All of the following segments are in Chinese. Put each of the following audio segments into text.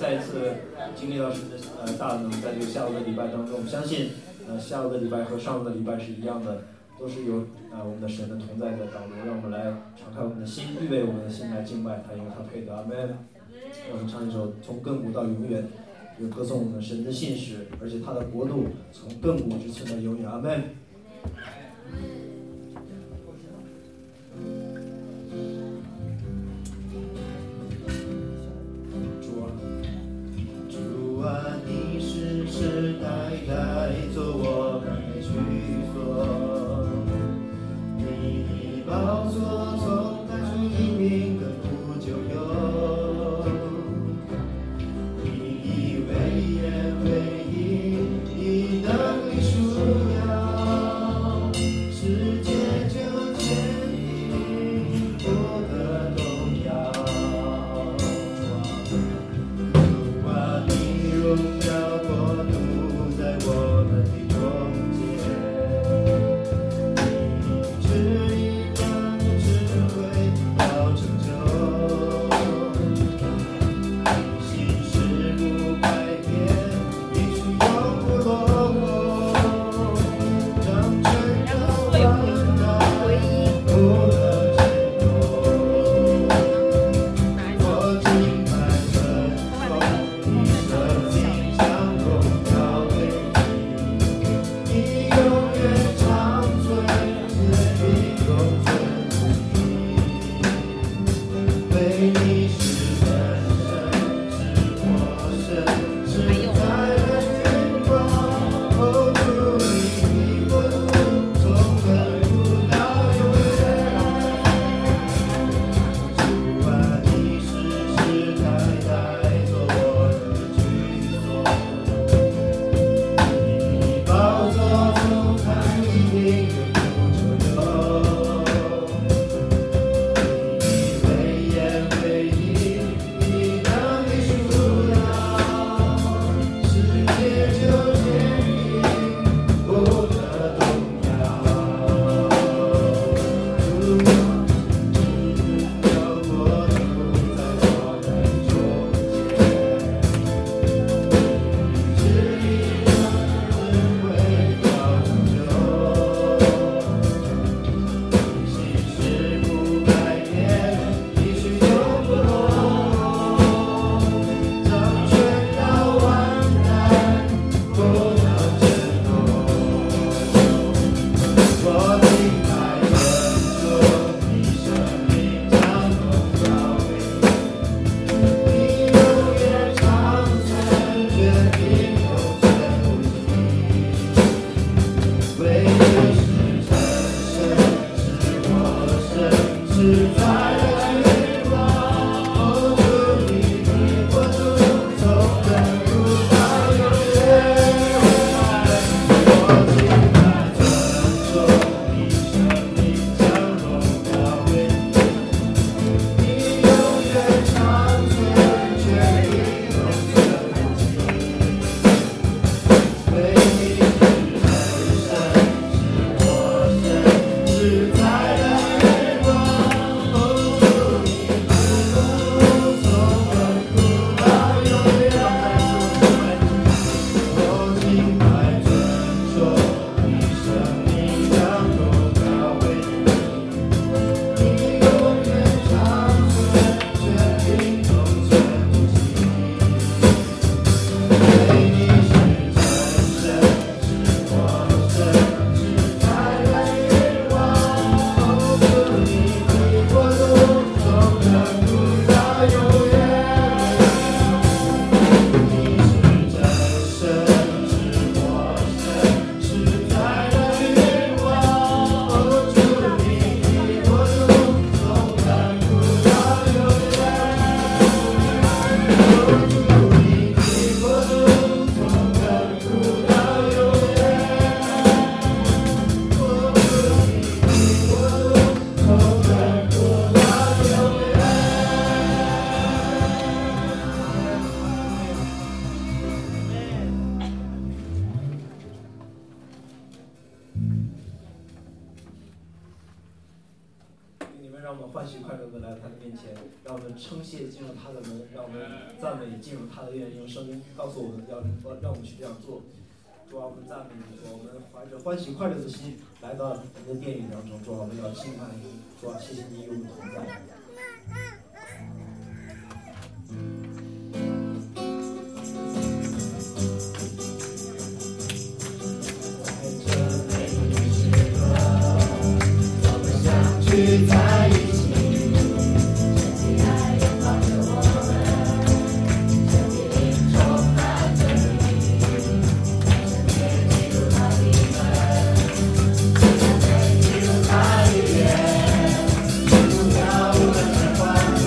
再次经历到神的大能，在这个下午的礼拜当中，我们相信下午的礼拜和上午的礼拜是一样的，都是有我们的神的同在的导流，让我们来敞开我们的心，预备我们的心来敬拜他，因为他配得。阿门。让我们唱一首从亘古到永远，有歌颂我们神的信实，而且他的国度从亘古之存到永远。阿门。 主啊，你世世代代做我们的居所，你的宝座从太初一命亘古就有，你以为言为义，以能力束腰，世界就见你不得动摇。主啊，你荣耀国度在我们的中间，你旨意万物智慧要成就，你心事不改变，你是永不落后，掌权的万代不能震动，我敬拜神，从你生命降他的面前，让我们称谢进入他的门，让我们赞美进入他的院，用声音告诉我们让我们去这样做。主啊，我们赞美你，主啊，我们怀着欢喜快乐的心来到你的殿宇当中，主啊，我们要敬拜你，主啊，谢谢你与我们同在。 聚在一起，神的爱拥抱着我们，神的灵充满着你，圣洁进入他的门，圣洁进入他的院，不要无人的欢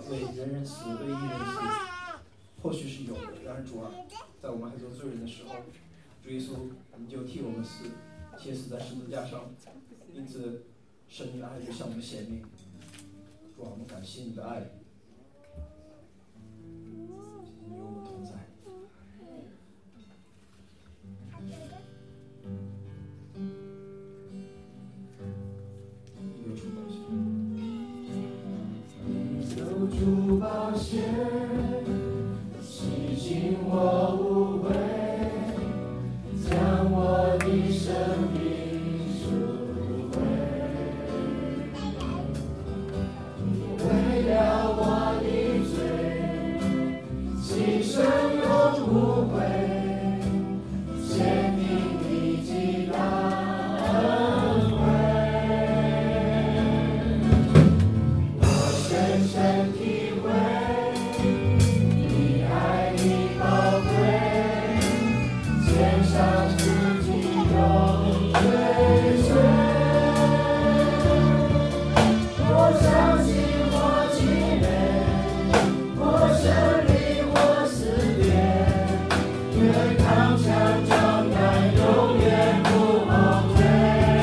为人人死，为一人死，或许是有的。然而主啊，在我们还做罪人的时候，主耶稣你就替我们死，贴死在十字架上，因此神你的爱就向我们显明。主啊，我们感谢你的爱，你与我们同在。流出宝血， 流出宝血，洗净我污秽，将我的生命赎回。为了我的罪，今生永不悔，显明你极大恩惠。我深深体会你爱的宝贵，献上自己永追随。我相信我积累，我胜利我思辨，越抗强壮胆，永远不后退。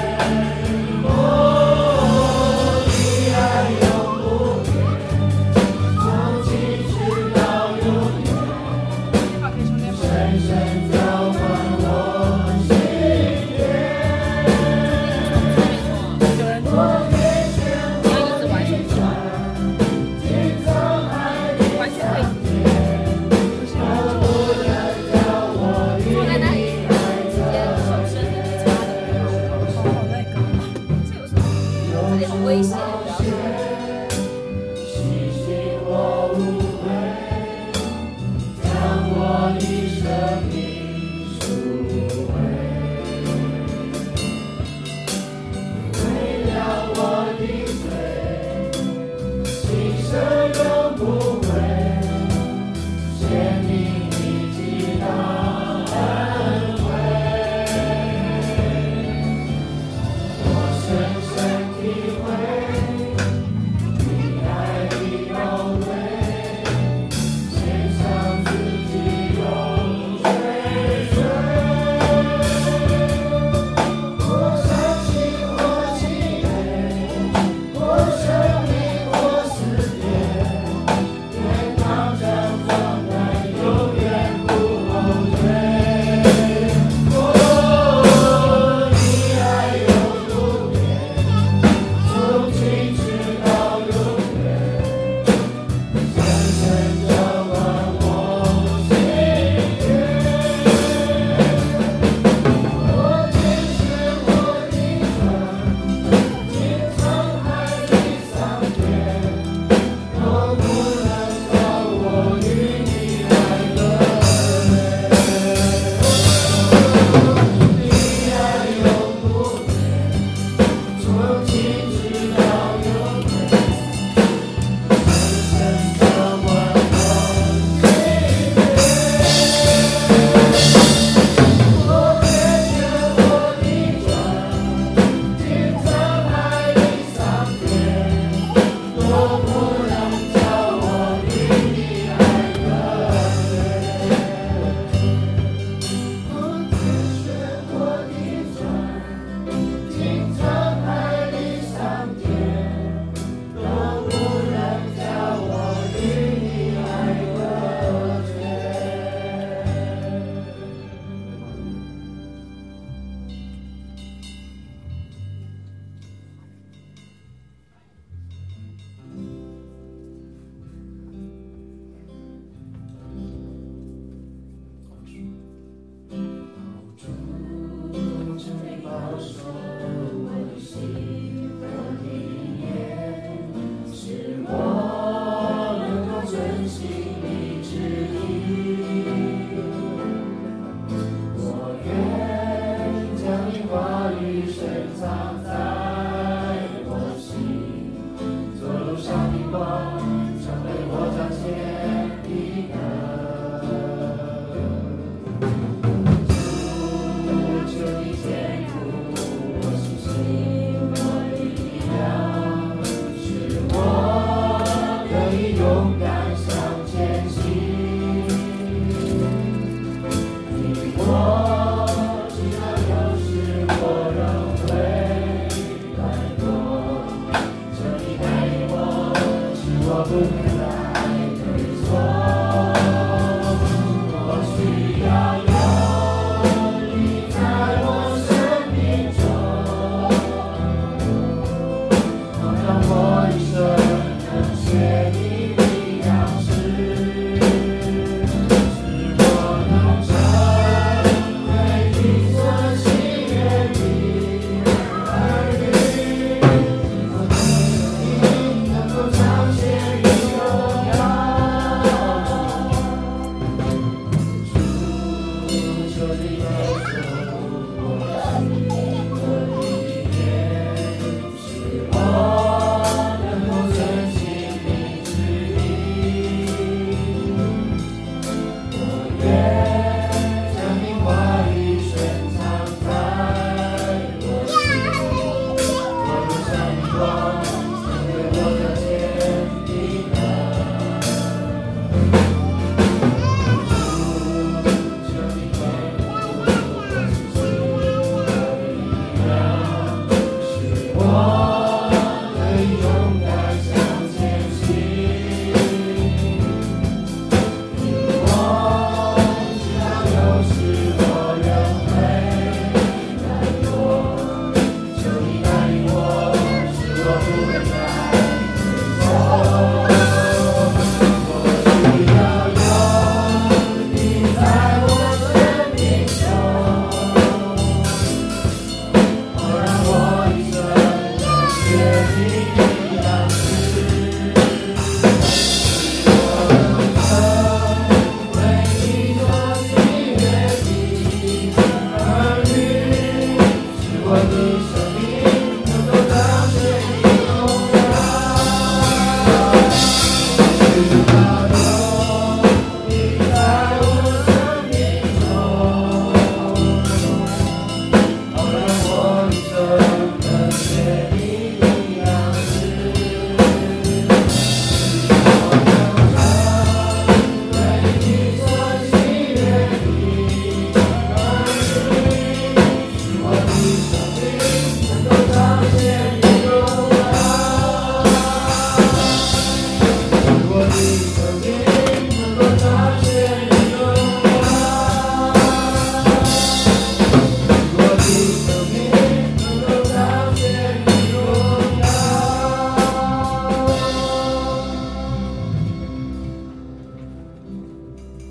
哦，你爱永不变，从今直到永远，深深